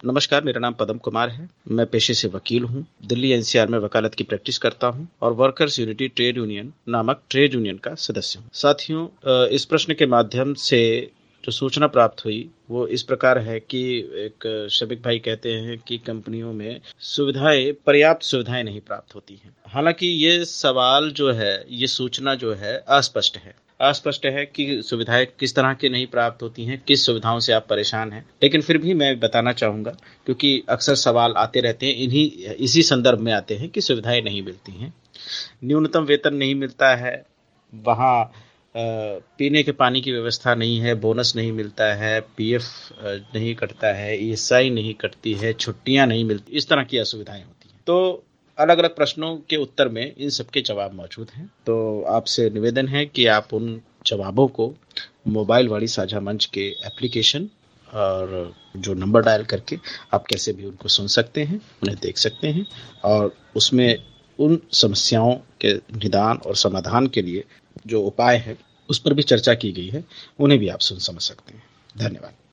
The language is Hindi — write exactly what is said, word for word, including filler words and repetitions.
नमस्कार, मेरा नाम पदम कुमार है। मैं पेशे से वकील हूँ। दिल्ली एन सी आर में वकालत की प्रैक्टिस करता हूँ और वर्कर्स यूनिटी ट्रेड यूनियन नामक ट्रेड यूनियन का सदस्य हूँ। साथियों, इस प्रश्न के माध्यम से जो सूचना प्राप्त हुई वो इस प्रकार है कि एक शबीक भाई कहते हैं कि कंपनियों में सुविधाएं पर्याप्त सुविधाएं नहीं प्राप्त होती हैं। हालांकि ये सवाल जो है, ये सूचना जो है अस्पष्ट है अस्पष्ट है कि सुविधाएं किस तरह की नहीं प्राप्त होती हैं, किस सुविधाओं से आप परेशान हैं। लेकिन फिर भी मैं बताना चाहूँगा, क्योंकि अक्सर सवाल आते रहते हैं, इन्हीं इसी संदर्भ में आते हैं कि सुविधाएं नहीं मिलती हैं। न्यूनतम वेतन नहीं मिलता है, वहाँ पीने के पानी की व्यवस्था नहीं है, बोनस नहीं मिलता है, पी एफ नहीं कटता है, ई एस आई नहीं कटती है, छुट्टियाँ नहीं मिलती, इस तरह की असुविधाएं होती हैं। तो अलग अलग प्रश्नों के उत्तर में इन सबके जवाब मौजूद हैं। तो आपसे निवेदन है कि आप उन जवाबों को मोबाइल वाणी साझा मंच के एप्लीकेशन और जो नंबर डायल करके आप कैसे भी उनको सुन सकते हैं, उन्हें देख सकते हैं और उसमें उन समस्याओं के निदान और समाधान के लिए जो उपाय है उस पर भी चर्चा की गई है, उन्हें भी आप सुन समझ सकते हैं। धन्यवाद।